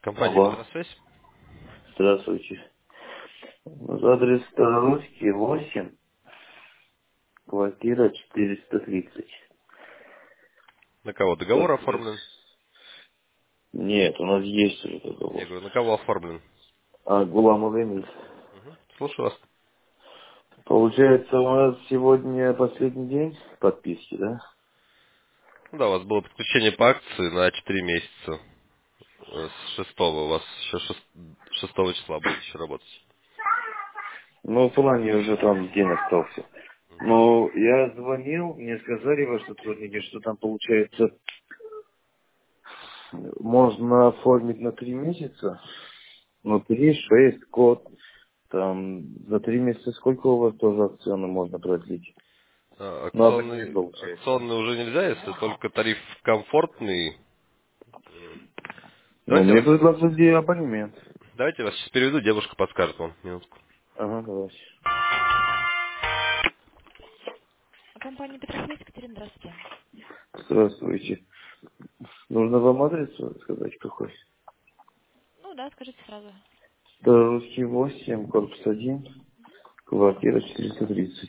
Компания Алло, «Метросвязь». здравствуйте. Адрес Старорусский, 8, квартира 430. На кого договор Как вы? оформлен? Нет, у нас есть уже Я договор. говорю, на кого оформлен? А, Гуламов Эмиль. Мгм. Слушаю вас. Получается, у нас сегодня последний день подписки, да? Ну да, у вас было подключение по акции на 4 месяца. С 6-го. У вас еще 6 числа будет еще работать. Ну, в плане уже там день остался. Но я звонил, мне сказали во что сотрудники, что там получается можно оформить на 3 месяца. Ну, 3, 6, год. Там за 3 месяца сколько у вас тоже акционно можно продлить? Ну, абонемент получается. Акционный уже нельзя, если только тариф комфортный. Ну, Давайте я мне вас, предложили абонемент. давайте я вас сейчас переведу, девушка подскажет вам. Минутку. Ага, давайте. Компания «Петросвязь», Екатерина, здравствуйте. Здравствуйте. Нужно вам адрес сказать какой? Ну да, скажите сразу. Русский 8, корпус 1, квартира 430.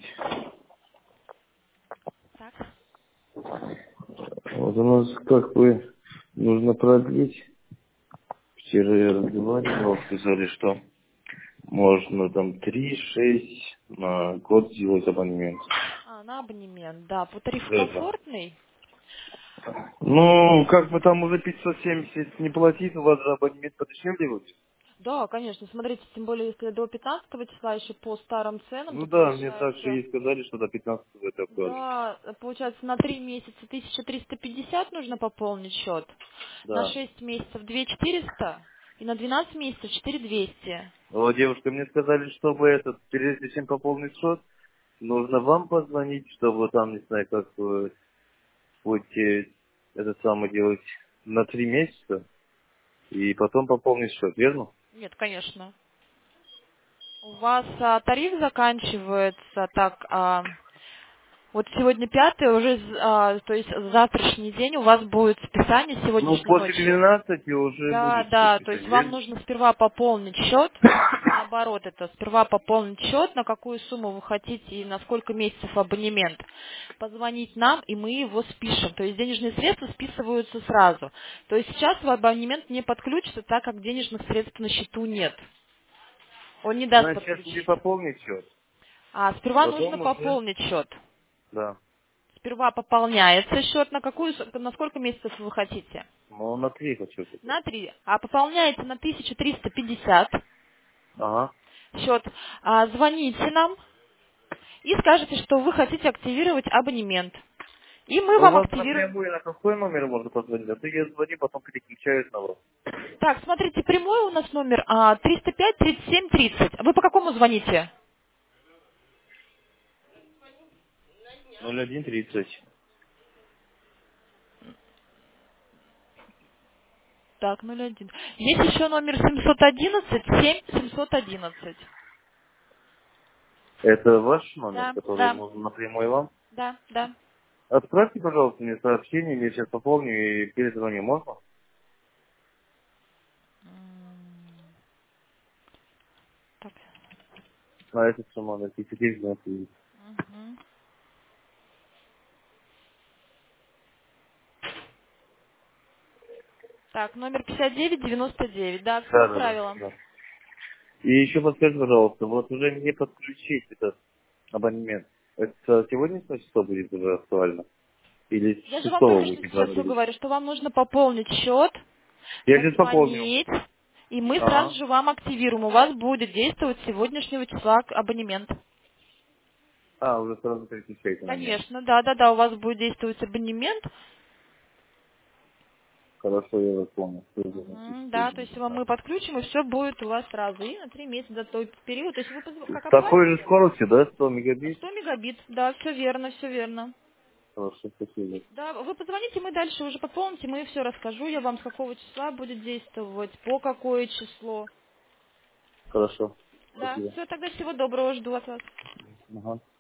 Так. Вот у нас как бы нужно продлить. Вчера я разговаривал, сказали, что можно там 3, 6 на год сделать абонемент. На абонемент, да. По тарифу Да, да. комфортный? Ну, как бы там уже 570 не платить, у вас же абонемент подешевле будет. Да, конечно. Смотрите, тем более, если до 15 числа еще по старым ценам, Ну то да, мне также получается, и сказали, что до 15 это актуально. да, получается на 3 месяца 1350 нужно пополнить счет, на Да. 6 месяцев 2400 и на 12 месяцев 4200. Но девушка, мне сказали, чтобы этот, прежде чем пополнить счет, нужно вам позвонить, чтобы там, не знаю, как вы будете это самое делать на 3 месяца, и потом пополнить счет, верно? Нет, конечно. У вас тариф заканчивается так. Вот сегодня пятый, уже, то есть завтрашний день у вас будет списание Ну, сегодняшней после ночью. 12 уже Да, будет все да, то есть списание, вам верно? нужно сперва пополнить счет, наоборот, это сперва пополнить счет, на какую сумму вы хотите и на сколько месяцев абонемент. Позвонить нам, и мы его спишем. То есть денежные средства списываются сразу. То есть сейчас в абонемент не подключится, так как денежных средств на счету нет. Он не даст Значит, сейчас мне подключить. пополнить счет, Сперва нужно потом уже, пополнить счет. да, Сперва пополняется счет, на сколько месяцев вы хотите? ну, на 3 хочу хотя бы. На 3. А пополняете на 1350 Ага. счет. Звоните нам и скажете, что вы хотите активировать абонемент. И мы У вам вас активируем. напрямую на какой номер можно позвонить? А то я звоню, потом переключаюсь на вас. Так, смотрите, прямой у нас номер 305 37 30. Вы по какому звоните? 0130. Так, 01. Есть еще номер 711 7 711. Это ваш номер, Да, который да, нужен напрямую вам? да, да. Отправьте, пожалуйста, мне сообщение, я сейчас пополню и перезвоню. Можно? Так. На этот же номер 59. Мгм. Так, номер 5999. Да, все Да, да, да, отправила. да. И еще подскажите, пожалуйста, вот уже мне подключить этот абонемент. Это сегодняшнее число будет уже актуально? Или с Я же вам шестого только что будете сейчас все продлить? говорю, что вам нужно пополнить счет, Я сейчас пополню. позвонить, и мы сразу Ага. же вам активируем. У вас будет действовать с сегодняшнего числа абонемент. А, уже сразу переключайте на меня. Конечно, да, да, да, у вас будет действовать абонемент. Хорошо, я вас понял. Да, то есть мы подключим, и все будет у вас сразу. И на 3 месяца за тот период. То есть вы как С такой же оплатите? скоростью, да, 100 мегабит? 100 мегабит, да, все верно, все верно. Хорошо, спасибо. Да, вы позвоните, мы дальше уже пополните, мы все расскажу я вам, с какого числа будет действовать, по какое число. Хорошо, Да, спасибо. все, тогда всего доброго, жду от вас. Ага.